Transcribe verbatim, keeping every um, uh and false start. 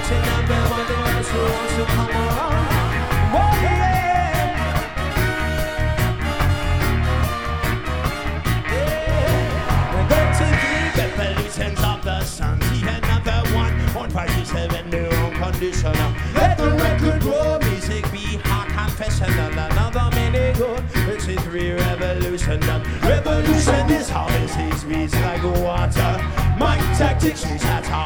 Watching everybody else who wants to come around. Oh yeah. Yeah. We're going to the revolutions of the sun. See another one on fifty-seven new unconditional. Let the record grow, music be hot, confessional. Another minute good, it's a three revolution done. Revolution is how this is, beats like water. My tactics is at